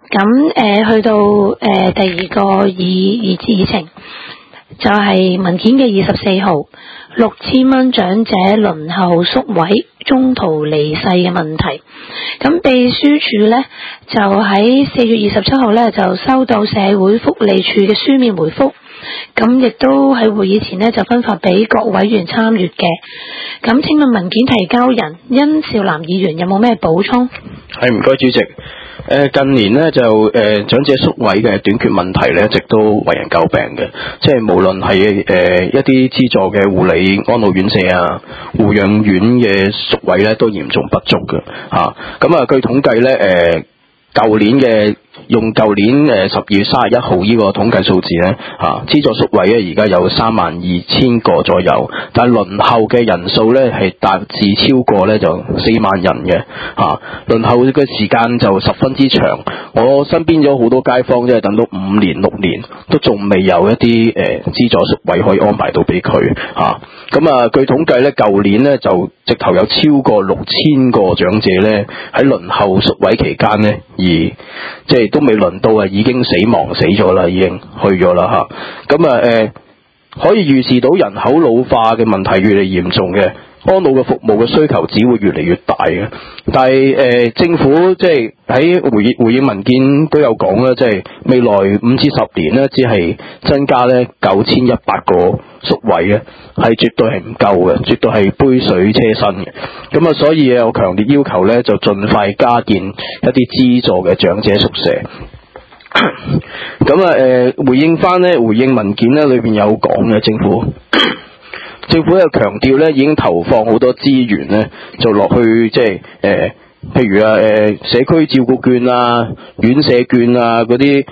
咁去到第二個議程就係文件嘅24號，6000蚊長者輪候宿位中途離世嘅問題。咁秘書處呢，就喺4月27號呢，就收到社會福利署嘅書面回覆，咁亦都喺會議前呢，就分發俾各委員參閱嘅。咁請問文件提交人殷少南議員有冇咩補充？ 係，唔該主席。近年呢，就長者宿位嘅短缺問題呢，一直都為人詬病嘅，即係無論係一啲資助嘅護理安老院舍啊、護養院嘅宿位呢，都嚴重不足嘅嚇。咁啊，據統計呢，舊年12月31號呢個統計數字呢，資助宿位呢而家有32000個左右，但係輪候嘅人數呢係達至超過呢就4萬人嘅輪候嘅時間就十分之長。我身邊有好多街坊即係等到5年6年都仲未有一啲資助宿位可以安排到俾佢咁啊，據統計呢，舊年呢就直頭有超過6000個長者呢喺輪候宿位期間呢，而即係都未輪到啊，已經死咗啦，已經去咗啦咁啊可以預示到人口老化嘅問題越嚟越嚴重嘅，安老嘅服務嘅需求只會越嚟越大嘅。但係政府即係喺回應文件都有講啦，即係未來5至10年呢，只係增加呢9100個宿位嘅，係絕對係唔夠嘅，絕對係杯水車薪嘅。咁啊，所以我強烈要求呢，就盡快加建一啲資助嘅長者宿舍。咁啊回應文件呢裏邊有講嘅，政府又強調咧，已經投放好多資源咧，就落去即係譬如社區照顧券啊、院舍券啊嗰啲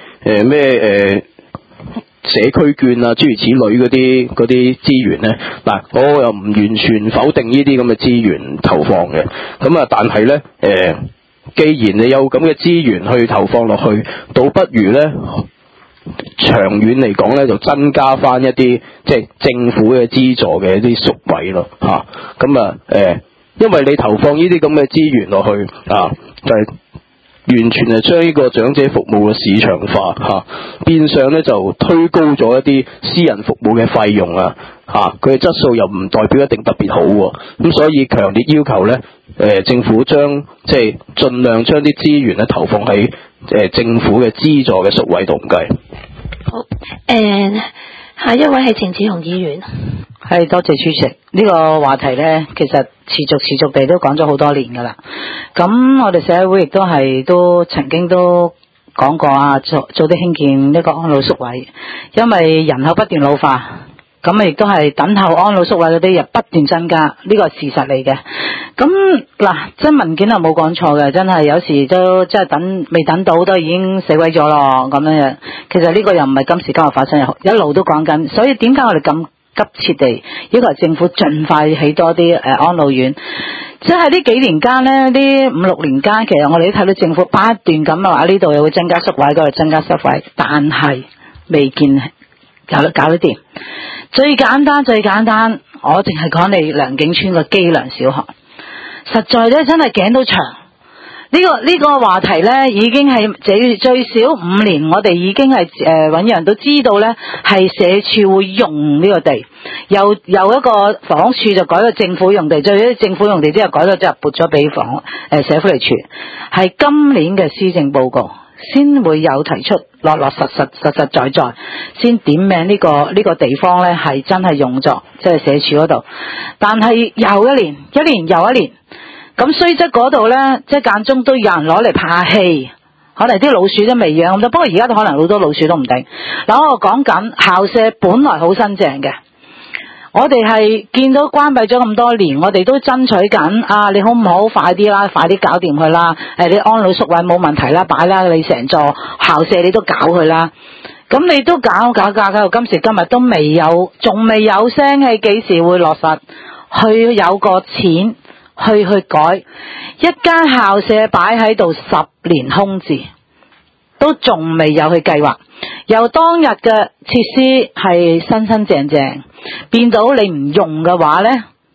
社區券啊，諸如此類嗰啲資源咧。嗱，我又唔完全否定呢啲咁嘅資源投放嘅，咁啊，但係咧既然你有咁嘅資源去投放落去，倒不如咧長遠嚟講咧，就增加翻一啲即係政府嘅資助嘅一啲宿位咯因為你投放呢啲咁嘅資源落去就係完全係將呢個長者服務嘅市場化變相咧就推高咗一啲私人服務嘅費用佢嘅質素又唔代表一定特別好咁，所以強烈要求咧政府即係盡量將啲資源咧投放喺政府嘅資助嘅宿位度唔計。 好，下一位係程子雄議員。 係，多謝主席。呢個話題呢，其實持續地都講咗好多年噶啦。咁我哋社會亦都曾經都講過做啲興建呢個安老宿位，因為人口不斷老化，咁亦都係等候安老宿位嗰啲又不斷增加，呢個係事實嚟嘅。咁嗱，真文件係冇講錯嘅，真係有時都真係未等到都已經死鬼咗咯咁樣。其實呢個又唔係今時今日發生，一路都講緊。所以點解我哋咁急切地要求政府盡快起多啲安老院？即係呢幾年間呢，呢5-6年間，其實我哋都睇到政府不斷咁話呢度又會增加宿位，嗰度增加宿位，但係未見搞得掂。最簡單，我淨係講你良景村個基良小學，實在咧真係頸都長。呢個話題咧已經係最少5年，我哋已經係搵人都知道咧，係社署會用呢個地，由一個房屋處就改到政府用地，最政府用地之後改到即係撥咗俾社福利處，係今年嘅施政報告先會有提出落實在先點名呢個地方咧係真係用作即係社署嗰度，但係又一年又一年。咁雖則嗰度咧，即係間中都有人攞嚟拍戲，可能啲老鼠都未養咁多，不過而家都可能好多老鼠都唔定。嗱，我講緊校舍本來好新淨嘅，我哋係見到關閉咗咁多年，我哋都爭取緊你好唔好快啲啦，快啲搞掂佢啦，你安老宿位冇問題啦，擺啦，你成座校舍你都搞佢啦。咁你都搞到今時今日都仲未有聲氣，幾時會落實去有個錢去改一間校舍擺喺度10年空置，都仲未有去計劃。由當日嘅設施係新淨，變到你唔用嘅話呢，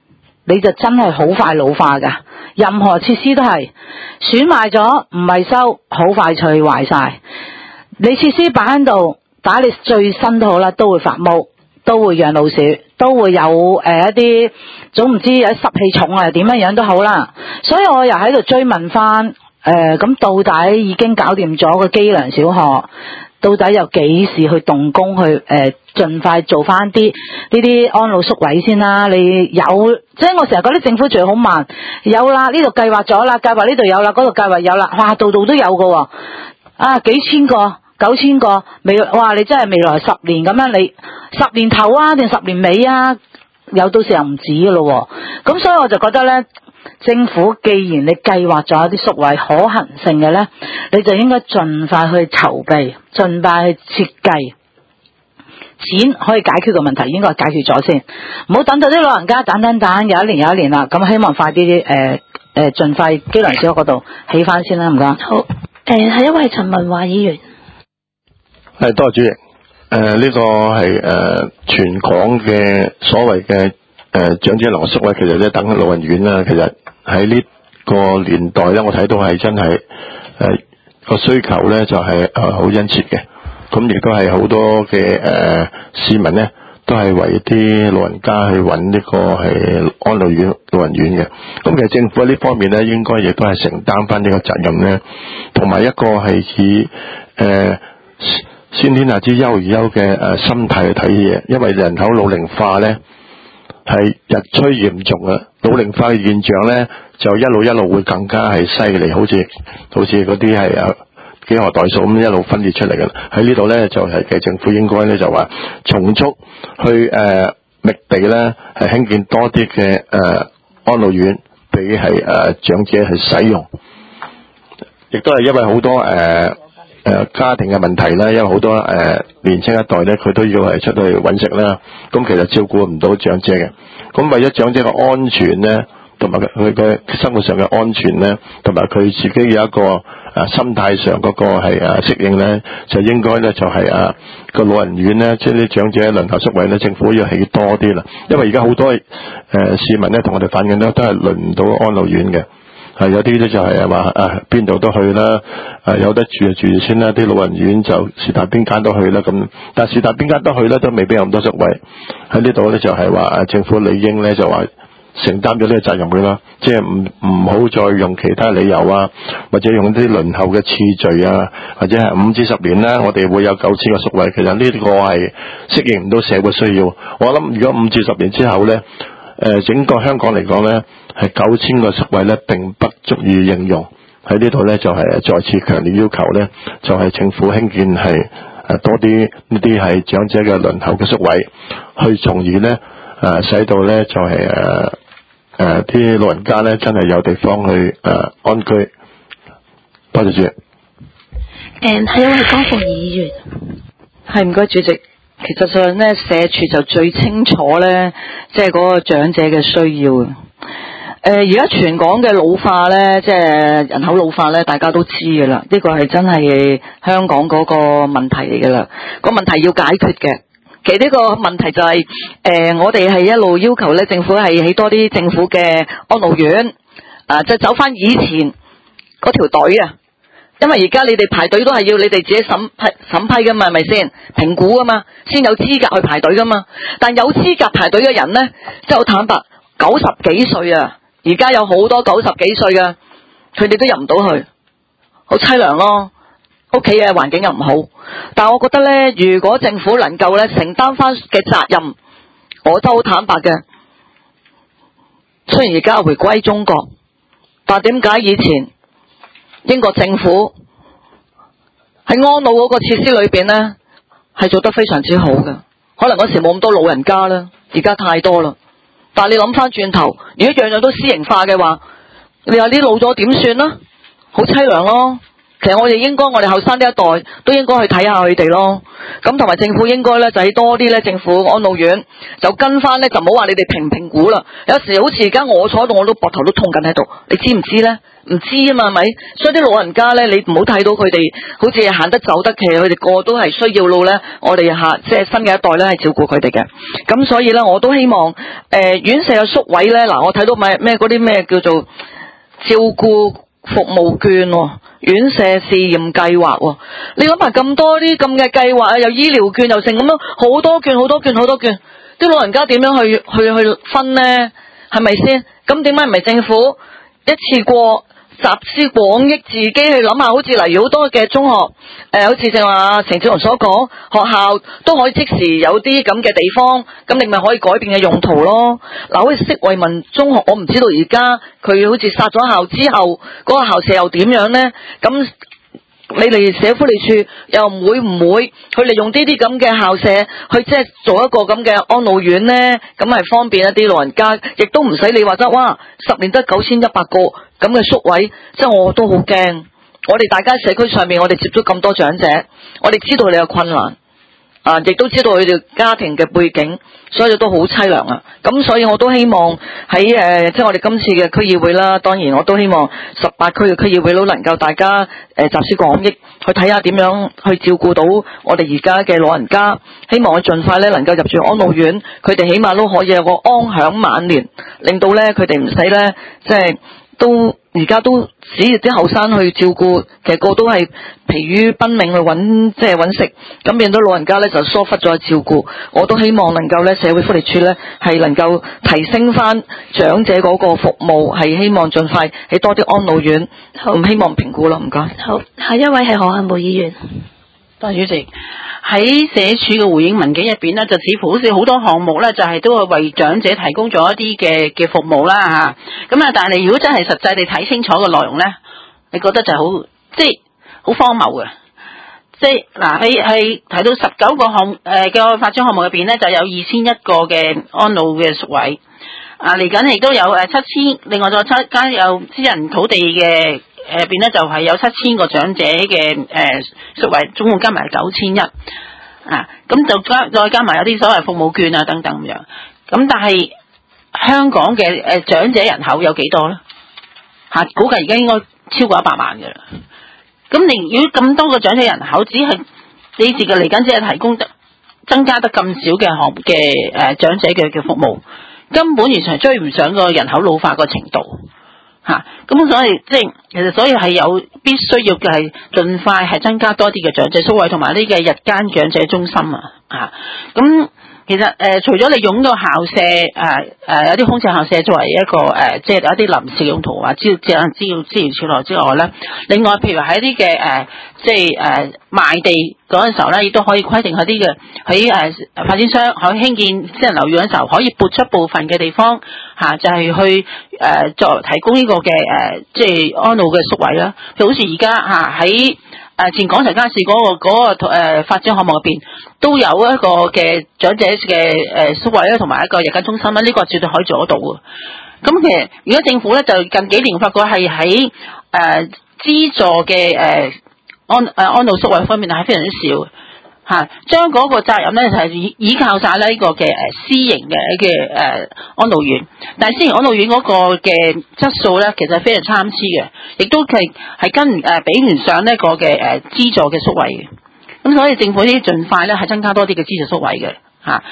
你就真係好快老化㗎。任何設施都係損壞咗唔維修，好快脆壞晒。你設施擺喺度，打你最新都好啦，都會發毛，都會養老鼠，都會有一啲總唔知有濕氣重啊，點樣都好啦。所以我又喺度追問翻，咁到底已經搞掂咗個基良小學，到底有幾時去動工去盡快做翻啲呢啲安老宿位先啦？你有即係我成日覺得政府做好慢，有啦，呢度計劃咗啦，計劃呢度有啦，嗰度計劃有啦，哇，度度都有㗎喎，啊，幾千個9000個哇！你真係未來10年咁樣，你10年頭啊定10年尾啊，有到時候唔止㗎咯喎。咁所以我就覺得呢，政府既然你計劃咗一啲宿位可行性嘅呢，你就應該盡快去籌備，盡快去設計。錢可以解決個問題，應該解決咗先，唔好等到啲老人家等，有一年啦。咁希望快啲盡快基良小學嗰度起翻先啦，唔該。 好，係一位陳文華議員。 係，多謝主席。呢個係全港嘅所謂嘅長者留宿位，其實咧等老人院啦。其實喺呢個年代咧，我睇到係真係個需求咧就係好殷切嘅。咁亦都係好多嘅市民咧，都係為啲老人家去揾呢個係安老院、老人院嘅。咁其實政府喺呢方面咧，應該亦都係承擔翻呢個責任咧，同埋一個係以先天下之憂而憂嘅心態去睇嘢，因為人口老齡化咧係日趨嚴重啊，老齡化嘅現象咧就一路會更加係犀利，好似嗰啲係幾何代數咁一路分裂出嚟嘅。喺呢度咧就係嘅政府應該咧就話從速去覓地咧係興建多啲嘅安老院俾係長者去使用，亦都係因為好多家庭嘅問題啦，因為好多年青一代咧，佢都要係出去揾食啦，咁其實照顧唔到長者嘅。咁為咗長者嘅安全咧，同埋佢嘅生活上嘅安全咧，同埋佢自己有一個心態上嗰個係適應咧，就應該咧就係個老人院咧，即係啲長者輪候宿位咧，政府要起多啲啦。因為而家好多市民咧同我哋反映咧，都係輪唔到安老院嘅。係有啲咧就係話邊度都去啦，有得住就住先啦，啲老人院就是但邊間都去啦咁，但是但邊間都去咧都未必有咁多宿位。喺呢度咧就係話政府理應咧就話承擔咗呢個責任佢啦，即係唔好再用其他理由啊，或者用啲輪候嘅次序啊，或者係5至10年啦，我哋會有9000個宿位。其實呢個係適應唔到社會需要。我諗如果5至10年之後咧，整個香港嚟講咧，係9000個宿位咧，並不足以應用。喺呢度咧，就係再次強烈要求咧，就係政府興建係多啲呢啲係長者嘅輪候嘅宿位，去從而咧使到咧就係啲老人家咧真係有地方去安居。多謝主席。 係一位江鳳儀議員。 係，唔該主席。其實上咧，社署就最清楚咧，即係嗰個長者嘅需要嘅。而家全港嘅老化咧，即係人口老化咧，大家都知㗎啦。呢個係真係香港嗰個問題嚟㗎啦。個問題要解決嘅。其實呢個問題就係我哋係一路要求咧，政府係起多啲政府嘅安老院，即係走翻以前嗰條隊啊。因為而家你哋排隊都係要你哋自己審批噶嘛，係咪先？評估噶嘛，先有資格去排隊噶嘛。但有資格排隊嘅人呢，即係好坦白，90幾歲啊！而家有好多90幾歲嘅，佢哋都入唔到去，好淒涼咯。屋企嘅環境又唔好，但係我覺得呢，如果政府能夠呢承擔翻嘅責任，我都好坦白嘅。雖然而家回歸中國，但係點解以前英國政府喺安老嗰個設施裏邊呢，係做得非常之好嘅，可能嗰時冇咁多老人家啦，而家太多啦。但係你諗翻轉頭，如果樣樣都私營化嘅話，你話啲老咗點算啦？好淒涼咯。 其實我哋後生呢一代都應該去睇下佢哋咯。咁同埋政府應該咧就喺多啲咧，政府安老院就跟翻咧，就唔好話你哋評估啦。有時好似而家我坐喺度，我都膊頭都痛緊喺度，你知唔知咧？唔知啊嘛，係咪？所以啲老人家咧，你唔好睇到佢哋好似行得走得，其實佢哋個個都係需要到咧，我哋即係新嘅一代咧係照顧佢哋嘅。咁所以咧，我都希望院舍嘅宿位咧，嗱我睇到咩嗰啲咩叫做照顧服務券喎，院舍試驗計劃喎，你諗下咁多啲咁嘅計劃啊，又醫療券又成咁樣，好多券，啲老人家點樣去分呢？係咪先？咁點解唔係政府一次過集思廣益，自己去諗下？好似例如好多嘅中學，好似正話程志龍所講，學校都可以即時有啲咁嘅地方，咁你咪可以改變嘅用途咯。嗱，好似釋惠民中學，我唔知道而家佢好似殺咗校之後，嗰個校舍又點樣呢？咁你哋社福利處又會唔會去利用呢啲咁嘅校舍去即係做一個咁嘅安老院呢？咁係方便一啲老人家，亦都唔使你話得哇，10年得9100個咁嘅宿位，即係我都好驚。我哋大家社區上面，我哋接觸咁多長者，我哋知道你有困難啊，亦都知道佢哋家庭嘅背景，所以都好凄涼啊。咁所以我都希望喺即係我哋今次嘅區議會啦，當然我都希望18區嘅區議會都能夠大家集思廣益，去睇下點樣去照顧到我哋而家嘅老人家，希望佢盡快咧能夠入住安老院，佢哋起碼都可以有個安享晚年，令到咧佢哋唔使咧即係都而家都只要啲後生去照顧，其實個都係疲於奔命去揾食，咁變到老人家咧就疏忽咗照顧。我都希望能夠咧社會福利署咧係能夠提升翻長者嗰個服務，係希望盡快起多啲安老院，唔希望評估咯。唔該。 好，下一位係何漢梅議員。 多謝主席。喺社署嘅回應文件入邊呢，就似乎好似好多項目呢，就係都係為長者提供咗一啲嘅服務啦嚇。咁啊，但係你如果真係實際地睇清楚個內容呢，你覺得就好即係好荒謬嘅。即係嗱，係提到19個項嘅發展項目入邊呢，就有2100個嘅安老嘅宿位。啊，嚟緊亦都有7000，另外再加有私人土地嘅。入邊咧就係有7000個長者嘅宿位，總共加埋9100啊，咁就再加埋有啲所謂服務券啊等等咁樣。咁但係香港嘅長者人口有幾多咧？估計而家應該超過100萬嘅啦。咁你如果咁多個長者人口，只係你自己嚟緊只係提供增加得咁少嘅項嘅長者嘅服務，根本完全追唔上個人口老化個程度。咁所以即係其實所以係有必須要嘅係盡快係增加多啲嘅長者宿位同埋呢個日間長者中心咁其實除咗利用個校舍有啲空置校舍作為一個即係有一啲臨時用途或資源潮流之外咧，另外譬如喺啲嘅即係賣地嗰陣時候咧，亦都可以規定嗰啲嘅喺發展商可以興建私人樓宇嗰陣時候，可以撥出部分嘅地方就係去作提供呢個嘅即係安老嘅宿位啦。譬如好似而家喺前港城街市嗰個發展項目入邊都有一個嘅長者嘅宿位咧，同埋一個日間中心啦，呢個絕對可以做得到嘅。咁其實如果政府咧就近幾年發覺係喺資助嘅安老宿位方面係非常之少將嗰個責任咧就係依靠晒呢個嘅私營嘅安老院，但係私營安老院嗰個嘅質素咧其實非常參差嘅，亦都係比唔上呢個嘅資助嘅宿位嘅。咁所以政府呢盡快咧係增加多啲嘅資助宿位嘅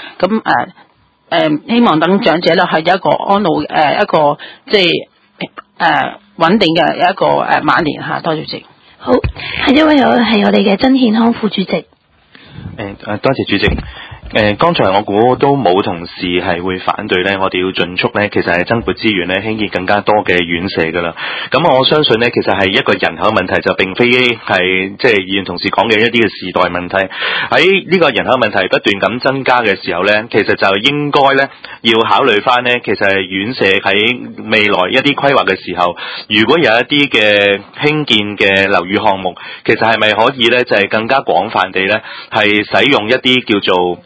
咁希望等長者咧係有一個安老一個即係穩定嘅一個晚年多謝主席。 好，下一位係我哋嘅曾憲康副主席。 多謝主席。剛才我估都冇同事係會反對咧，我哋要盡速咧，其實係增撥資源咧，興建更加多嘅院舍噶啦。咁我相信咧，其實係一個人口問題，就並非係即係議員同事講嘅一啲嘅時代問題。喺呢個人口問題不斷咁增加嘅時候咧，其實就應該咧要考慮翻咧，其實係院舍喺未來一啲規劃嘅時候，如果有一啲嘅興建嘅樓宇項目，其實係咪可以咧就係更加廣泛地咧係使用一啲叫做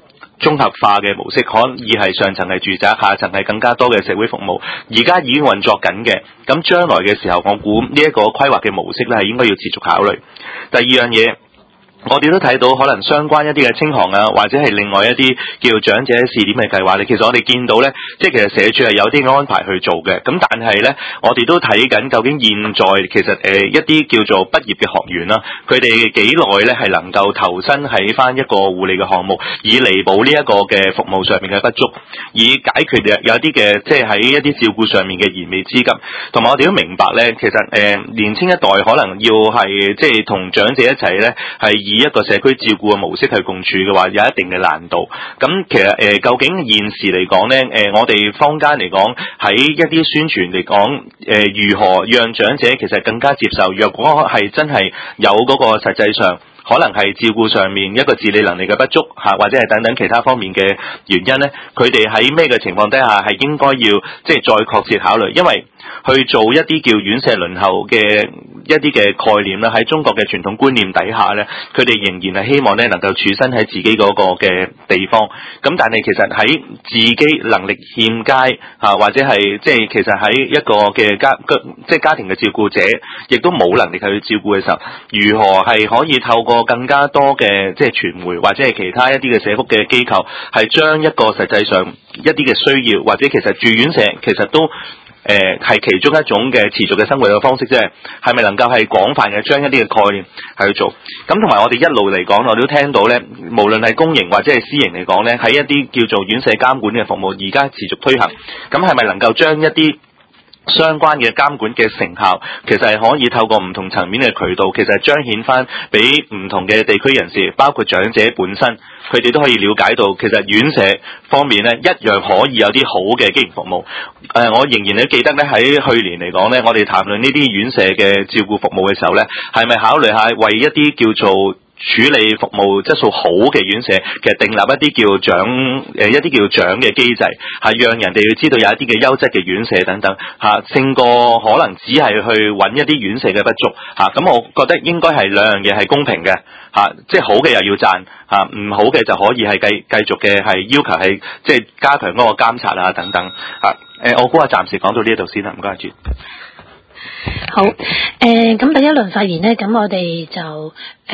綜合化嘅模式，可以係上層係住宅，下層係更加多嘅社會服務，而家已經運作緊嘅。咁將來嘅時候，我估呢一個規劃嘅模式咧係應該要持續考慮。第二樣嘢，我哋都睇到可能相關一啲嘅清航啊，或者係另外一啲叫長者試點嘅計劃咧，其實我哋見到咧，即係其實社署係有啲安排去做嘅。咁但係咧，我哋都睇緊究竟現在其實一啲叫做畢業嘅學員啦，佢哋幾耐咧係能夠投身喺翻一個護理嘅項目，以彌補呢一個嘅服務上面嘅不足，以解決有一啲嘅即係喺一啲照顧上面嘅燃眉之急。同埋我哋都明白咧，其實年青一代可能要係即係同長者一齊咧係以一個社區照顧嘅模式去共處嘅話，有一定嘅難度。咁其實究竟現時嚟講呢，我哋坊間嚟講喺一啲宣傳嚟講，如何讓長者其實更加接受？若果係真係有嗰個實際上，可能係照顧上面一個自理能力嘅不足嚇，或者係等等其他方面嘅原因呢，佢哋喺咩嘅情況底下係應該要即係再確切考慮，因為去做一啲叫院舍輪候嘅一啲嘅概念啦，喺中國嘅傳統觀念底下呢，佢哋仍然係希望呢能夠處身喺自己嗰個嘅地方。咁但係其實喺自己能力欠佳嚇，或者係即係其實喺一個嘅家庭嘅照顧者，亦都冇能力去照顧嘅時候，如何係可以透過更加多嘅即係傳媒或者係其他一啲嘅社福嘅機構，係將一個實際上一啲嘅需要，或者其實住院舍其實都係其中一種嘅持續嘅生活嘅方式啫，係咪能夠係廣泛嘅將一啲嘅概念係去做？咁同埋我哋一路嚟講，我哋都聽到咧，無論係公營或者係私營嚟講咧，喺一啲叫做院舍監管嘅服務，而家持續推行，咁係咪能夠將一啲相關嘅監管嘅成效，其實係可以透過唔同層面嘅渠道，其實彰顯翻俾唔同嘅地區人士，包括長者本身，佢哋都可以了解到，其實院舍方面咧一樣可以有啲好嘅經營服務。我仍然都記得咧，喺去年嚟講咧，我哋談論呢啲院舍嘅照顧服務嘅時候咧，係咪考慮下為一啲叫做處理服務質素好嘅院舍，其實訂立一啲叫獎嘅機制，係讓人哋要知道有一啲嘅優質嘅院舍等等嚇，勝過可能只係去揾一啲院舍嘅不足嚇。咁我覺得應該係兩樣嘢係公平嘅嚇，即係好嘅又要讚嚇，唔好嘅就可以係繼續嘅係要求係即係加強嗰個監察啊等等嚇。我估暫時講到呢一度先啦，唔該住。 好，咁第一輪發言呢，咁我哋就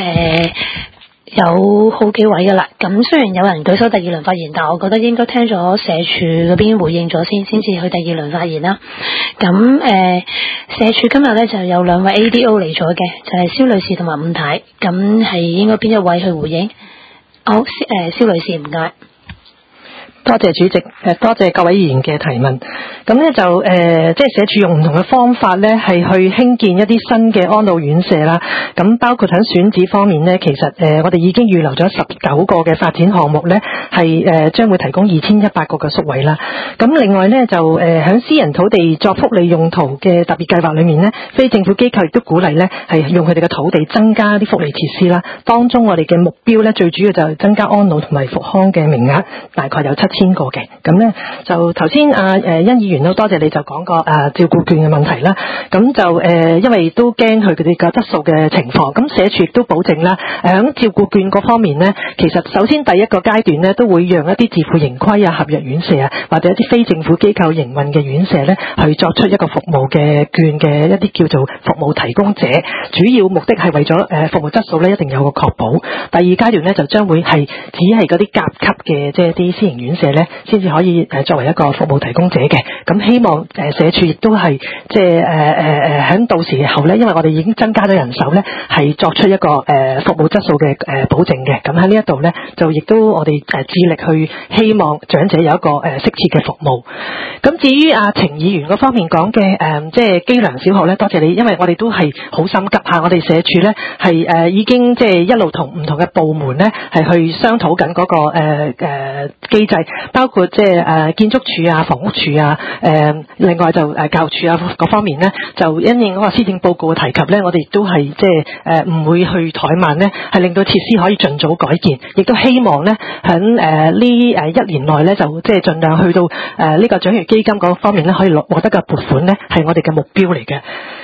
有好幾位噶啦。咁雖然有人舉手第二輪發言，但我覺得應該聽咗社署嗰邊回應咗先至去第二輪發言啦。咁社署今日呢就有兩位 ADO 嚟咗嘅，就係蕭女士同埋伍太。咁係應該邊一位去回應？好，蕭女士唔該。 多謝主席，多謝各位議員嘅提問。咁咧就即係社署用唔同嘅方法咧，係去興建一啲新嘅安老院舍啦。咁包括喺選址方面咧，其實我哋已經預留咗19個嘅發展項目咧，係將會提供2100個嘅宿位啦。咁另外咧就喺私人土地作福利用途嘅特別計劃裏面咧，非政府機構亦都鼓勵咧係用佢哋嘅土地增加啲福利設施啦。當中我哋嘅目標咧最主要就係增加安老同埋復康嘅名額，大概有7000個嘅。咁咧就頭先殷議員都多謝你就講過照顧券嘅問題啦。咁就因為都驚佢哋嘅質素嘅情況，咁社署亦都保證啦，喺照顧券嗰方面咧，其實首先第一個階段咧都會讓一啲自負盈虧啊、合約院舍啊，或者一啲非政府機構營運嘅院舍咧，去作出一個服務嘅券嘅一啲叫做服務提供者，主要目的係為咗服務質素咧一定有個確保。第二階段咧就將會係只係嗰啲甲級嘅即係啲私營院舍咧，先至可以作為一個服務提供者嘅。咁希望社署亦都係即係喺到時候咧，因為我哋已經增加咗人手咧，係作出一個服務質素嘅保證嘅。咁喺呢一度咧，就亦都我哋致力去希望長者有一個適切嘅服務。咁至於程議員嗰方面講嘅即係基良小學咧，多謝你，因為我哋都係好心急下，我哋社署咧係已經即係一路同唔同嘅部門咧係去商討緊嗰個機制，包括即係建築署啊、房屋署啊，另外就教育署啊嗰方面咧，就因應嗰個施政報告嘅提及咧，我哋亦都係即係唔會去怠慢咧，係令到設施可以盡早改建，亦都希望咧喺呢1年內咧就即係盡量去到呢個獎學基金嗰方面咧可以獲得嘅撥款咧係我哋嘅目標嚟嘅。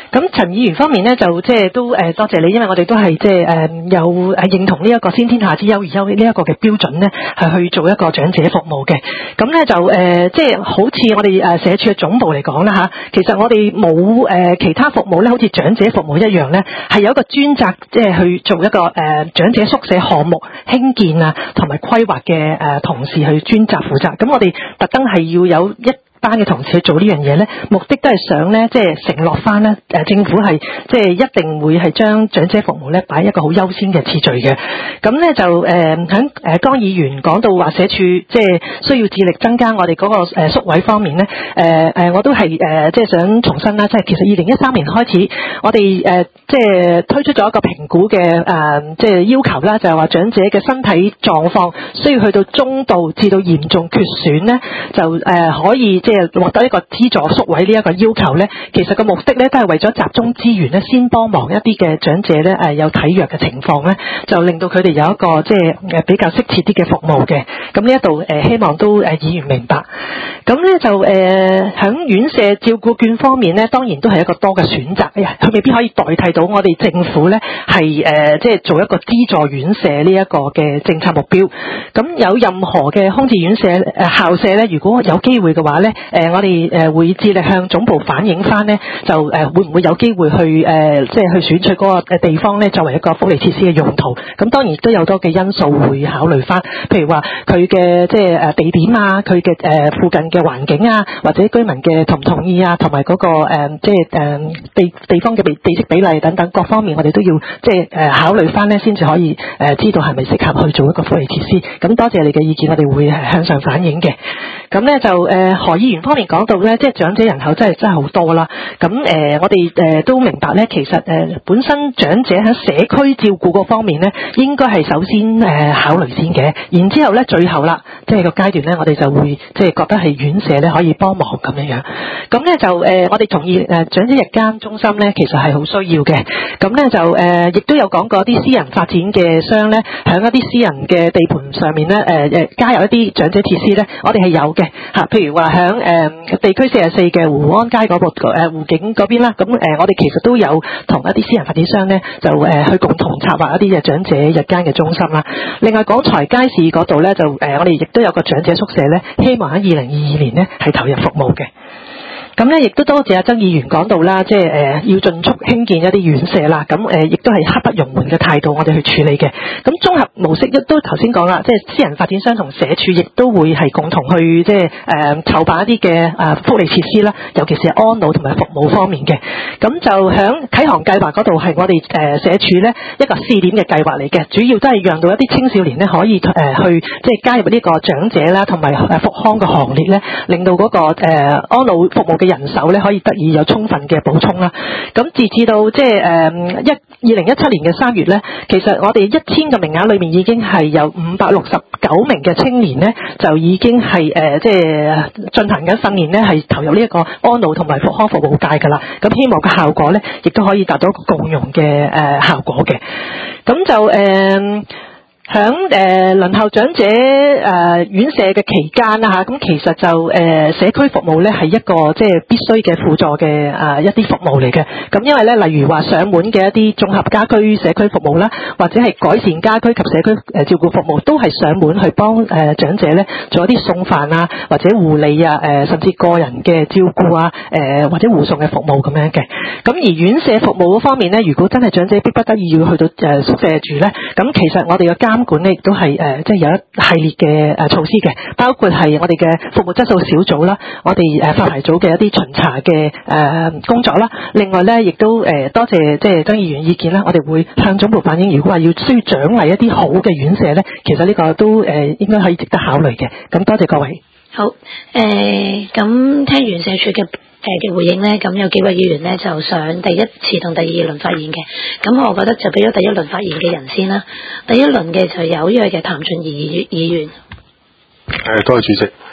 咁陳議員方面咧就即係都多謝你，因為我哋都係即係有認同呢一個先天下之憂而憂呢一個嘅標準咧，係去做一個長者服務嘅。咁咧就即係好似我哋社署嘅總部嚟講啦嚇，其實我哋冇其他服務咧，好似長者服務一樣咧，係有一個專責即係去做一個長者宿舍項目興建啊同埋規劃嘅同事去專責負責。咁我哋特登係要有一班嘅同事去做呢樣嘢咧，目的都係想咧，即係承諾翻咧，政府係即係一定會係將長者服務咧擺一個好優先嘅次序嘅。咁咧就喺江議員講到話社署即係需要致力增加我哋嗰個宿位方面咧，我都係即係想重申啦，即係其實2013年開始，我哋即係推出咗一個評估嘅即係要求啦，就係話長者嘅身體狀況需要去到中度至到嚴重缺損咧，就可以即係獲得一個資助宿位呢一個要求咧，其實個目的咧都係為咗集中資源咧，先幫忙一啲嘅長者咧有體弱嘅情況咧，就令到佢哋有一個即係比較適切啲嘅服務嘅。咁呢一度希望都議員明白。咁咧就喺院舍照顧券方面咧，當然都係一個多嘅選擇。佢未必可以代替到我哋政府咧係即係做一個資助院舍呢一個嘅政策目標。咁有任何嘅空置院舍校舍咧，如果有機會嘅話咧，我哋會致力向總部反映翻咧，就會唔會有機會去即係去選取嗰個地方咧，作為一個福利設施嘅用途。咁當然都有多嘅因素會考慮翻，譬如話佢嘅即係地點啊，佢嘅附近嘅環境啊，或者居民嘅同唔同意啊，同埋嗰個即係地方嘅地積比例等等各方面，我哋都要即係考慮翻咧，先至可以知道係咪適合去做一個福利設施。咁多謝你嘅意見，我哋會向上反映嘅。咁咧就何議員方面講到咧，即係長者人口真係好多啦。咁我哋都明白咧，其實本身長者喺社區照顧嗰方面咧，應該係首先考慮先嘅。然之後咧，最後啦，即係個階段咧，我哋就會即係覺得係院舍咧可以幫忙咁樣樣。咁咧就我哋同意長者日間中心咧，其實係好需要嘅。咁咧就亦都有講過啲私人發展嘅商咧，喺一啲私人嘅地盤上面咧加入一啲長者設施咧，我哋係有嘅嚇。譬如話喺地區44嘅湖安街嗰個湖景嗰邊啦，咁我哋其實都有同一啲私人發展商咧，就去共同策劃一啲嘅長者日間嘅中心啦。另外廣財街市嗰度咧，就我哋亦都有個長者宿舍咧，希望喺2022年咧係投入服務嘅。咁咧，亦都多謝阿曾議員講到啦，即係要盡速興建一啲院舍啦。咁亦都係刻不容緩嘅態度，我哋去處理嘅。咁綜合模式亦都頭先講啦，即係私人發展商同社署亦都會係共同去即係籌辦一啲嘅福利設施啦，尤其是係安老同埋服務方面嘅。咁就響啟航計劃嗰度係我哋社署咧一個試點嘅計劃嚟嘅，主要都係讓到一啲青少年咧可以去即係加入呢個長者啦同埋復康嘅行列咧，令到嗰個安老服務嘅人手咧可以得以有充分嘅補充啦。咁截至到即係2017年嘅3月咧，其實我哋1000個名額裏面已經係有569名嘅青年咧，就已經係即係進行緊訓練咧，係投入呢一個安老同埋復康服務界㗎啦。咁希望個效果咧，亦都可以達到一個共融嘅效果嘅。咁就響輪候長者院舍嘅期間啦嚇，咁其實就社區服務咧係一個即係必須嘅輔助嘅一啲服務嚟嘅。咁因為咧，例如話上門嘅一啲綜合家居社區服務啦，或者係改善家居及社區照顧服務，都係上門去幫長者咧做一啲送飯啊，或者護理啊，甚至個人嘅照顧啊，或者護送嘅服務咁樣嘅。咁而院舍服務嗰方面咧，如果真係長者迫不得已要去到宿舍住咧，咁其實我哋嘅監管咧亦都係即係有一系列嘅措施嘅，包括係我哋嘅服務質素小組啦，我哋發牌組嘅一啲巡查嘅工作啦。另外咧，亦都多謝即係曾議員意見啦，我哋會向總部反映，如果話要需要獎勵一啲好嘅院舍咧，其實呢個都應該可以值得考慮嘅。咁多謝各位。 好，咁聽完社署嘅回應咧，咁有幾位議員咧就想第一次同第二輪發言嘅，咁我覺得就俾咗第一輪發言嘅人先啦。第一輪嘅就有呢位嘅譚俊儀議員。 多謝主席。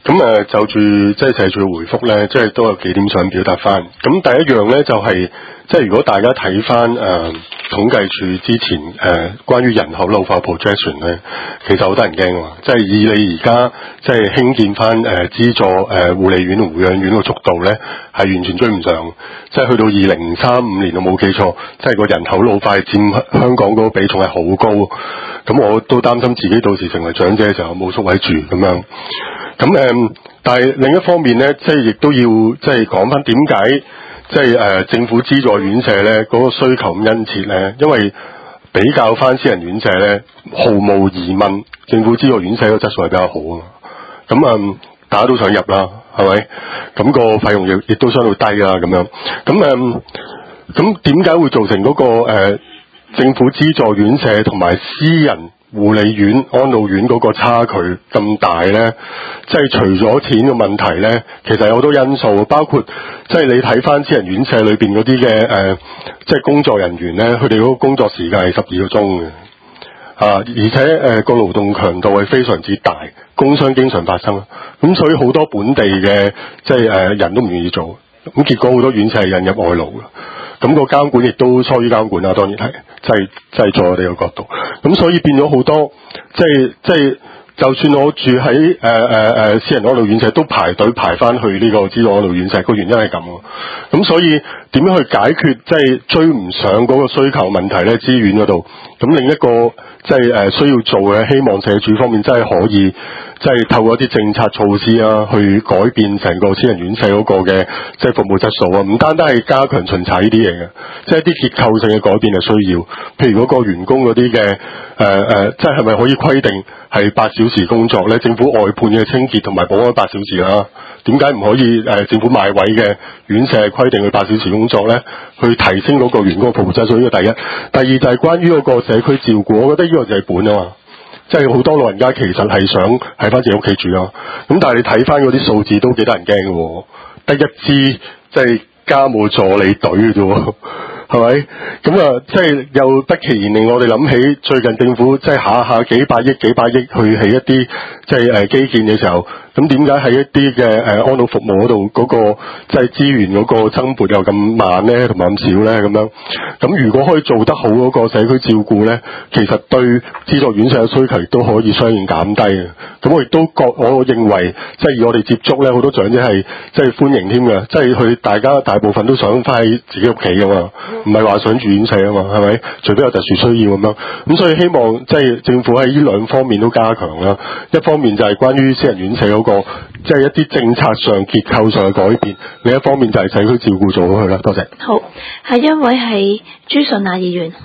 咁就住即係社署嘅回覆咧，即係都有幾點想表達翻。咁第一樣咧就係、即係如果大家睇翻統計處之前關於人口老化 projection 咧，其實好得人驚㗎嘛。即係以你而家即係興建翻資助護理院同護養院嘅速度咧，係完全追唔上。即係去到2035年，我冇記錯，即係個人口老化佔香港嗰個比重係好高。咁我都擔心自己到時成為長者嘅時候冇宿位住咁樣。咁但係另一方面咧，即係亦都要即係講翻點解即係政府資助院舍咧嗰個需求咁殷切咧？因為比較翻私人院舍咧，毫無疑問，政府資助院舍個質素係比較好啊嘛。咁大家都想入啦，係咪？咁個費用亦都相對低啊，咁樣。咁點解會造成嗰個政府資助院舍同埋私人護理院、安老院嗰個差距咁大呢？即係除咗錢嘅問題呢，其實有好多因素，包括即係你睇翻私人院舍裏邊嗰啲嘅即係工作人員呢，佢哋嗰個工作時間係12個鐘嘅，而且個勞動強度係非常之大，工傷經常發生，咁所以好多本地嘅即係人都唔願意做，咁結果好多院舍係引入外勞嘅。咁個監管亦都疏於監管啦，當然係，即係在我哋個角度，咁所以變咗好多，即係就算我住喺私人安老院舍，都排隊排翻去呢個資助安老院舍，個原因係咁。咁所以點樣去解決即係追唔上嗰個需求問題咧？資源嗰度，咁另一個即係需要做嘅，希望社署方面真係可以。即係透過一啲政策措施啊，去改變成個私人院舍嗰個嘅即係服務質素啊，唔單單係加強巡查呢啲嘢嘅，即係一啲結構性嘅改變係需要。譬如嗰個員工嗰啲嘅即係咪可以規定係8小時工作咧？政府外判嘅清潔同埋保安8小時啊，點解唔可以政府買位嘅院舍規定佢8小時工作咧？去提升嗰個員工嘅服務質素，呢個第一。第二就係關於嗰個社區照顧，我覺得呢個就係本啊嘛。即係好多老人家其實係想喺翻自己屋企住咯，咁但係你睇翻嗰啲數字都幾得人驚嘅喎，得一支即係家務助理隊嘅啫喎，係咪？咁即係又不其然令我哋諗起最近政府即係下幾百億去起一啲即係基建嘅時候，咁點解喺一啲嘅安老服務嗰度嗰個即係資源嗰個增撥又咁慢咧，同埋咁少咧咁樣？咁如果可以做得好嗰個社區照顧咧，其實對資助院舍嘅需求亦都可以相應減低嘅。咁我亦都我認為即係以我哋接觸咧，好多長者係即係歡迎添嘅，即係佢大部分都想翻喺自己屋企㗎嘛，唔係話想住院舍啊嘛，係咪？除非有特殊需要咁樣。咁所以希望即係政府喺呢兩方面都加強啦。一方面就係關於私人院舍嗰個即係一啲政策上結構上嘅改變，另一方面就係社區照顧做好佢啦。多謝。 好，下一位係朱順亞議員。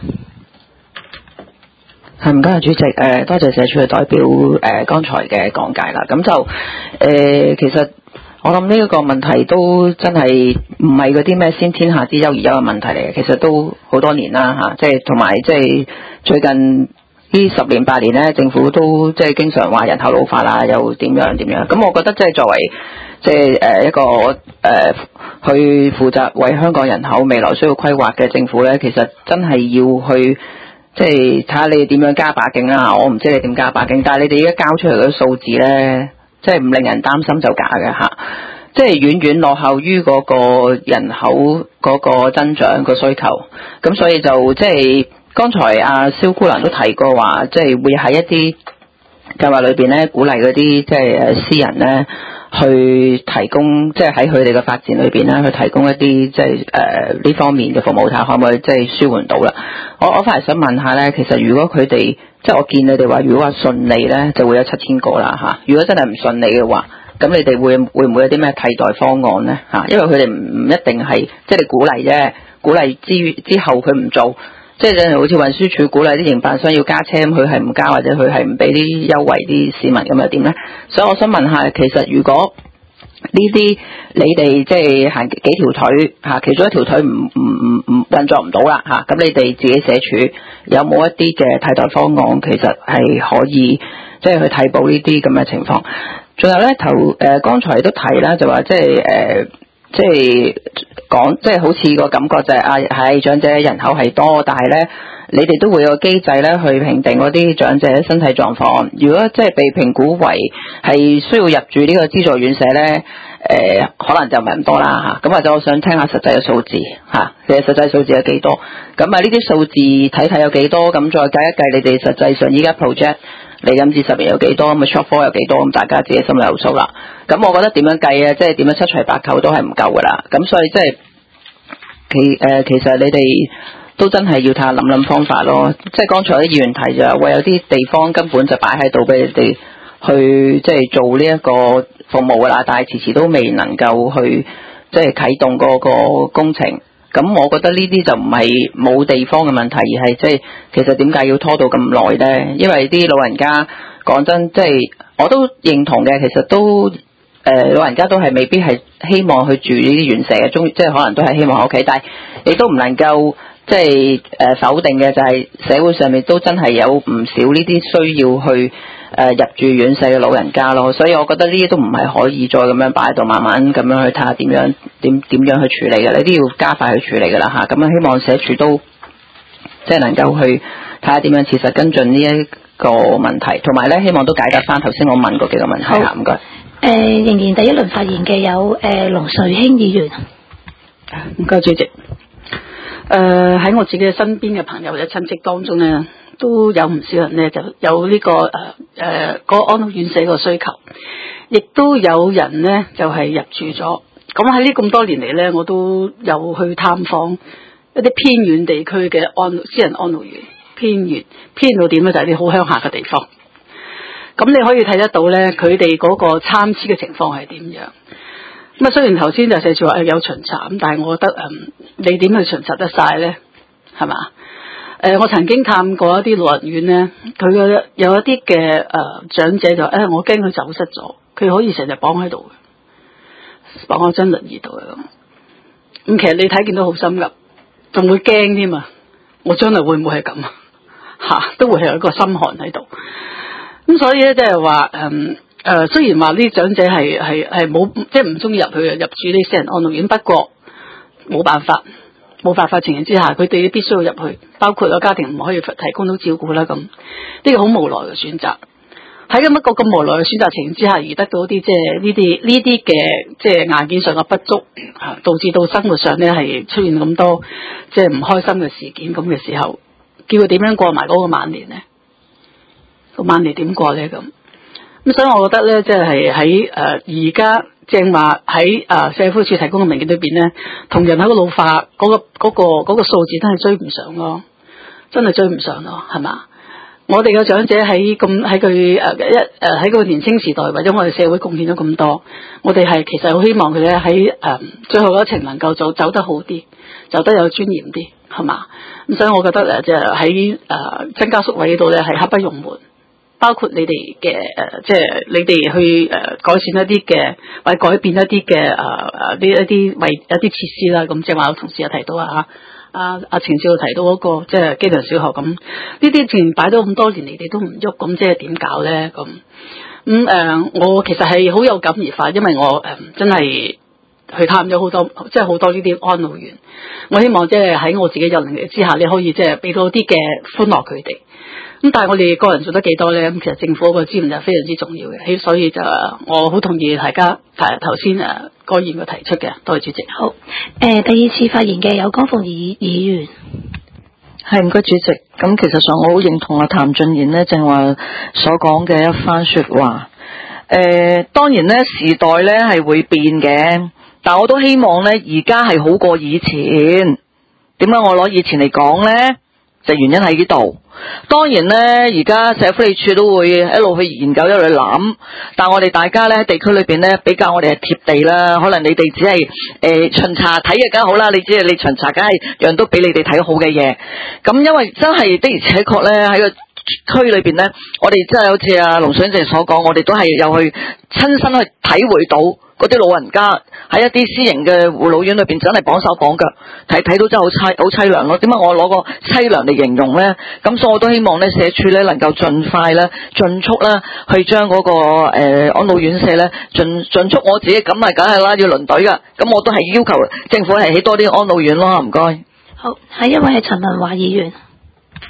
係唔該，主席，多謝社署嘅代表剛才嘅講解啦。咁就其實我諗呢一個問題都真係唔係嗰啲咩先天下之憂而憂嘅問題嚟嘅，其實都好多年啦嚇，即係同埋即係最近呢10年8年咧，政府都即係經常話人口老化啦，又點樣。咁我覺得即係作為即係一個去負責為香港人口未來需要規劃嘅政府咧，其實真係要去。即係睇下你點樣加把勁啦，我唔知你點加把勁，但係你哋而家交出嚟嗰啲數字咧，即係唔令人擔心就假嘅嚇，即係遠遠落後於嗰個人口嗰個增長個需求，咁所以就即係剛才阿蕭姑娘都提過話，即係會喺一啲計劃裏邊咧鼓勵嗰啲即係私人咧。去提供即係喺佢哋嘅發展裏邊咧，去提供一啲即係呢方面嘅服務，睇下可唔可以即係舒緩到啦。我反而想問下咧，其實如果佢哋即係我見你哋話，如果話順利咧，就會有7000個啦嚇。如果真係唔順利嘅話，咁你哋會唔會有啲咩替代方案咧嚇？因為佢哋唔一定係即係你鼓勵啫，鼓勵之後佢唔做。即係好似運輸署鼓勵啲營辦商要加車，咁佢係唔加，或者佢係唔俾啲優惠啲市民，咁又點咧？所以我想問下，其實如果呢啲你哋即係行幾條腿嚇，其中一條腿唔運作唔到啦嚇，咁你哋自己社署有冇一啲嘅替代方案？其實係可以即係去替補呢啲咁嘅情況。仲有咧剛才都提啦，就話即係講即係好似個感覺就係長者人口係多，但係咧你哋都會有機制咧去評定嗰啲長者身體狀況。如果即係被評估為係需要入住呢個資助院舍咧，可能就唔係咁多啦嚇。咁或者我想聽下實際嘅數字嚇，其實實際數字有幾多？咁啊呢啲數字睇睇有幾多，咁再計一計你哋實際上依家 project 嚟緊至10年有幾多，咁啊 shortfall 有幾多，咁大家自己心裏有數啦。咁我覺得點樣計啊，即係點樣七除八扣都係唔夠噶啦。咁所以即係其實你哋都真係要睇下諗諗方法咯。即係剛才啲議員提就話，喂有啲地方根本就擺喺度俾你哋去即係做呢一個服務噶啦，但係遲遲都未能夠去即係啟動嗰個工程。咁我覺得呢啲就唔係冇地方嘅問題，而係即係其實點解要拖到咁耐咧？因為啲老人家講真，即係我都認同嘅，其實都老人家都係未必係希望去住呢啲院舍嘅，即係可能都係希望喺屋企，但係亦都唔能夠即係否定嘅就係社會上面都真係有唔少呢啲需要去入住院舍嘅老人家咯，所以我覺得呢啲都唔係可以再咁樣擺喺度，慢慢咁樣去睇下點樣去處理嘅，呢啲要加快去處理噶啦嚇。咁樣希望社署都即係能夠去睇下點樣切實跟進呢一個問題，同埋咧希望都解答翻頭先我問過幾個問題嚇。唔該。 仍然第一輪發言嘅有龍瑞卿議員。 唔該主席。喺我自己嘅身邊嘅朋友或者親戚當中咧，都有唔少人咧就有呢個個安老院舍個需求，亦都有人咧就係入住咗。咁喺呢咁多年嚟咧，我都有去探訪一啲偏遠地區嘅私人安老院，偏到點咧就係啲好鄉下嘅地方。咁你可以睇得到咧，佢哋嗰個參差嘅情況係點樣？咁啊，雖然頭先就寫住話有巡查，咁但係我覺得你點去巡查得晒咧？係嘛？我曾經探過一啲老人院咧，佢嘅有一啲嘅長者就我驚佢走失咗，佢可以成日綁喺度嘅，綁喺張輪椅度嘅咁。咁其實你睇見到好心急，仲會驚添啊！我將來會唔會係咁啊？都會係有一個心寒喺度。咁所以咧，即係話雖然話呢啲長者係冇即係唔中意入去入住啲私人安老院，不過冇辦法情形之下，佢哋必須要入去，包括個家庭唔可以提供到照顧啦。咁呢個好無奈嘅選擇。喺咁一個咁無奈嘅選擇情形之下，而得到啲即係呢啲嘅即係硬件上嘅不足，導致到生活上咧係出現咁多即係唔開心嘅事件咁嘅時候，叫佢點樣過埋嗰個晚年咧？個晚年點過咧咁？咁所以我覺得咧，即係喺而家正話喺社會署提供嘅文件裏邊咧，同人口嘅老化嗰個數字真係追唔上咯，真係追唔上咯，係嘛？我哋嘅長者喺佢喺個年青時代為咗我哋社會貢獻咗咁多，我哋係其實好希望佢咧喺最後嗰一程能夠走得好啲，走得有尊嚴啲，係嘛？咁所以我覺得即係喺增加宿位呢度咧係刻不容緩。包括你哋嘅即係你哋去改善一啲嘅或者改變一啲嘅呢一啲為一啲設施啦。咁即係話有同事有提到阿程少提到嗰個即係基層小學咁，呢啲既然擺咗咁多年，你哋都唔喐，咁即係點搞咧？咁我其實係好有感而發，因為我真係去探咗好多，即係好多呢啲安老院。我希望即係喺我自己有能力之下，你可以即係俾到啲嘅歡樂佢哋。咁但係我哋個人做得幾多咧？咁其實政府個資源就非常之重要嘅，所以就我好同意大家頭先個議員提出嘅。多謝主席。 好，第二次發言嘅有江鳳儀議員。 係唔該主席。咁其實上我好認同阿譚俊賢呢正話所講嘅一番說話。當然咧時代咧係會變嘅，但我都希望咧而家係好過以前。點解我攞以前嚟講咧？就原因喺呢度。當然咧，而家社福利署都會一路去研究，一路去諗。但我哋大家咧喺地區裏邊咧，比較我哋係貼地啦。可能你哋只係巡查睇嘅梗好啦，你只係你巡查，梗係樣都俾你哋睇好嘅嘢。咁因為真係的而且確咧喺個區裏邊咧，我哋真係好似阿龍水姐所講，我哋都係有去親身去體會到嗰啲老人家喺一啲私營嘅護老院裏邊真係綁手綁腳，睇到真係好凄涼咯。點解我攞個凄涼嚟形容咧？咁所以我都希望咧社署咧能夠盡快咧盡速咧去將嗰個安老院舍咧盡速，我自己咁啊梗係啦，要輪隊噶。咁我都係要求政府係起多啲安老院咯。唔該。 好，下一位係陳文華議員。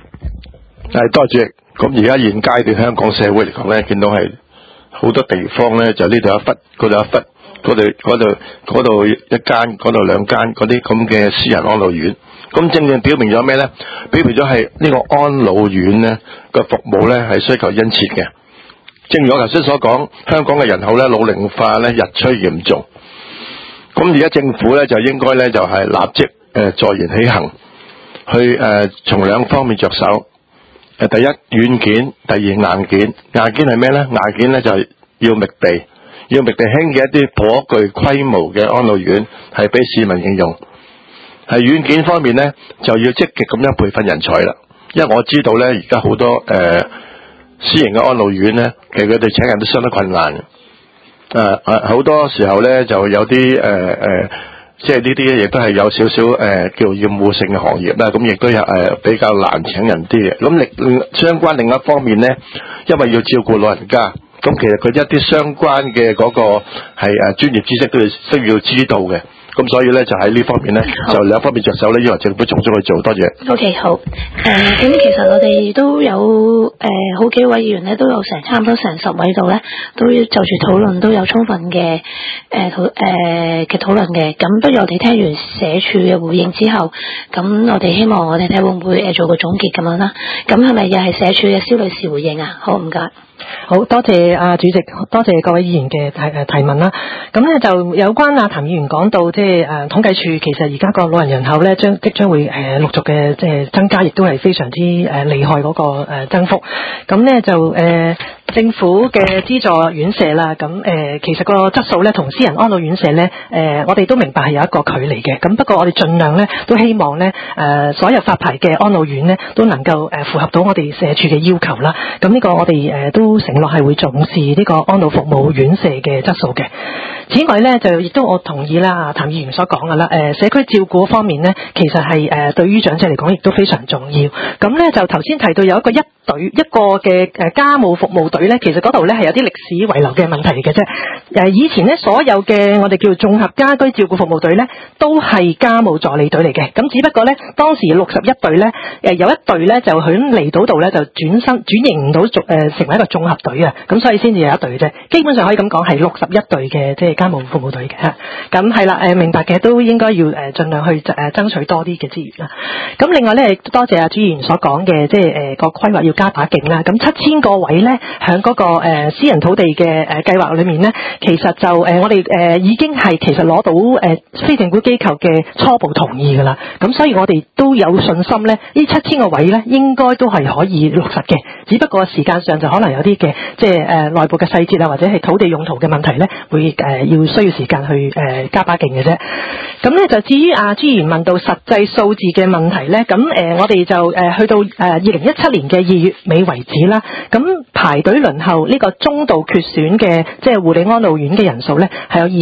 多謝。咁而家現階段香港社會嚟講咧，見到係好多地方咧，就呢度一忽，嗰度一忽，嗰度一間，嗰度兩間，嗰啲咁嘅私人安老院。咁正正表明咗咩咧？表明咗係呢個安老院咧個服務咧係需求殷切嘅。正如我頭先所講，香港嘅人口咧老齡化咧日趨嚴重。咁而家政府咧就應該咧就係立即坐言起行，去從兩方面着手。第一軟件，第二硬件。硬件係咩咧？硬件咧就係要覓地興建一啲頗具規模嘅安老院，係俾市民應用。係軟件方面咧，就要積極咁樣培訓人才啦。因為我知道咧，而家好多私營嘅安老院咧，其實佢哋請人都相當困難嘅。好多時候咧，就有啲即係呢啲亦都係有少少叫厭惡性嘅行業啦。咁亦都有比較難請人啲嘅。咁相關另一方面咧，因為要照顧老人家，咁其實佢一啲相關嘅嗰個係專業知識都需要知道嘅。咁所以咧就喺呢方面咧，就兩方面着手咧，要求政府從中去做。多謝。 OK， 好。咁其實我哋都有好幾位議員咧，都有差唔多成10位度咧，都就住討論都有充分嘅討論嘅。咁不如我哋聽完社署嘅回應之後，咁我哋希望我哋睇會唔會做個總結咁樣啦。咁係咪又係社署嘅蕭女士回應啊？好，唔該。 好多謝主席，多謝各位議員嘅提問啦。咁咧就有關譚議員講到，即係統計處其實而家個老人人口咧即將會陸續嘅即係增加，亦都係非常之厲害嗰個增幅。咁咧就政府嘅資助院舍啦，咁其實個質素咧同私人安老院舍咧我哋都明白係有一個距離嘅。咁不過我哋盡量咧都希望咧所有發牌嘅安老院咧都能夠符合到我哋社署嘅要求啦。咁呢個我哋都承諾係會重視呢個安老服務院舍嘅質素嘅。此外咧，就亦都我同意啦，譚議員所講嘅啦，社區照顧方面咧，其實係對於長者嚟講亦都非常重要。咁咧就頭先提到有一個嘅家務服務隊咧，其實嗰度咧係有啲歷史遺留嘅問題嚟嘅啫。以前咧所有嘅我哋叫做綜合家居照顧服務隊咧，都係家務助理隊嚟嘅。咁只不過咧，當時61隊咧，有一隊咧就喺離島度咧就轉型唔到成為一個綜合隊啊。咁所以先至有一隊啫。基本上可以咁講係61隊嘅即係家務服務隊嘅嚇。咁係啦，明白嘅都應該要盡量去爭取多啲嘅資源啦。咁另外咧，多謝朱議員所講嘅，即係個規劃要加把勁啦。咁7000個位咧，喺嗰個私人土地嘅計劃裏面咧，其實就我哋已經係其實攞到非政府機構嘅初步同意㗎啦。咁所以我哋都有信心咧，呢7000個位咧應該都係可以落實嘅。只不過時間上就可能有啲嘅即係內部嘅細節啊，或者係土地用途嘅問題咧，會要需要時間去加把勁嘅啫。咁咧就至於朱議員問到實際數字嘅問題咧，咁我哋就去到2017年嘅2月尾為止啦。咁排隊輪候呢個中度缺損嘅即係護理安老院嘅人數咧，係有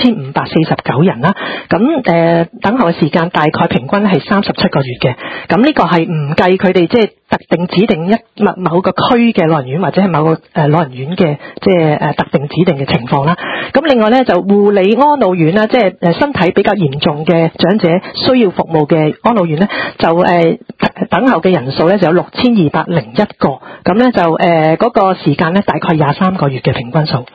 29,549人啦。咁等候嘅時間大概平均係37個月嘅。咁呢個係唔計佢哋即係特定指定某個區嘅老人院或者係某個老人院嘅即係特定指定嘅情況啦。咁另外咧就護理安老院啦，即係身體比較嚴重嘅長者需要服務嘅安老院咧，就等候嘅人數咧就有6201個。咁咧就嗰個時間咧大概23個月嘅平均數。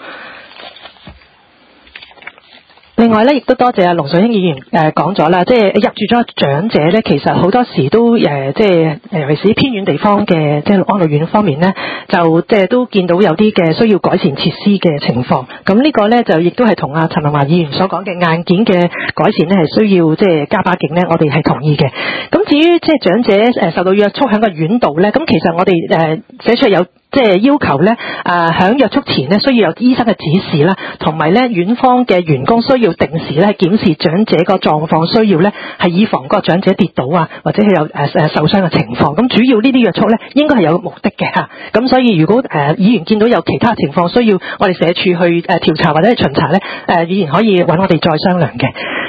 另外咧，亦都多謝龍水興議員講咗啦，即係入住咗長者咧，其實好多時都即係尤其是偏遠地方嘅即係安老院方面咧，就即係都見到有啲嘅需要改善設施嘅情況。咁呢個咧就亦都係同阿陳文華議員所講嘅硬件嘅改善咧，係需要即係加把勁咧，我哋係同意嘅。咁至於即係長者受到約束喺個院度咧，咁其實我哋寫出有即係要求咧，響約束前咧需要有醫生嘅指示啦，同埋咧院方嘅員工需要定時咧檢視長者個狀況，需要咧係以防個長者跌倒啊，或者係有受傷嘅情況。咁主要呢啲約束咧應該係有目的嘅嚇。咁所以如果議員見到有其他情況需要我哋社署去調查或者係巡查咧，議員可以揾我哋再商量嘅。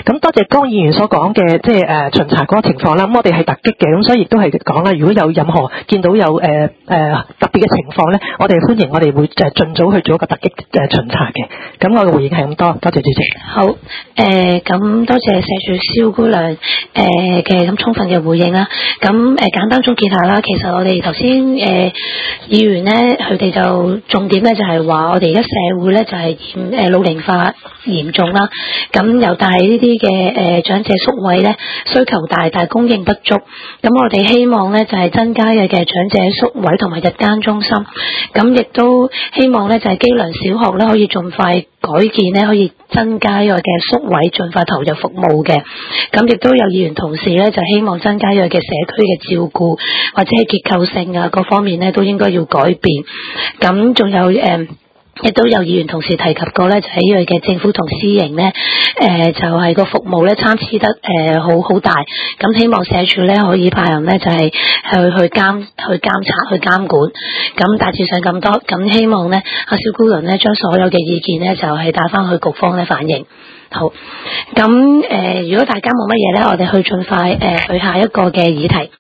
咁多謝江議員所講嘅即係巡查嗰個情況啦。咁我哋係突擊嘅，咁所以亦都係講啦。如果有任何見到有特別嘅情況咧，我哋歡迎，我哋會盡早去做一個突擊巡查嘅。咁我嘅回應係咁多，多謝主席。 好，咁多謝社署蕭姑娘嘅咁充分嘅回應啦。咁簡單總結下啦，其實我哋頭先議員咧，佢哋就重點咧就係話我哋而家社會咧就係老齡化嚴重啦。咁又但係呢啲嘅長者宿位咧需求大，但係供應不足。咁我哋希望咧就係增加嘅長者宿位同埋日間中心。咁亦都希望咧就係基良小學咧可以盡快改建咧，可以增加呢個嘅宿位，盡快投入服務嘅。咁亦都有議員同事咧就希望增加呢個嘅社區嘅照顧，或者係結構性啊各方面咧都應該要改變。咁仲有亦都有議員同事提及過咧，就係呢個嘅政府同私營咧，就係個服務咧參差得好大。咁希望社署咧可以派人咧就係去監察、去監管。咁大致上咁多，咁希望咧阿蕭姑娘咧將所有嘅意見咧就係帶翻去局方咧反映。好，咁如果大家冇乜嘢咧，我哋去盡快去下一個嘅議題。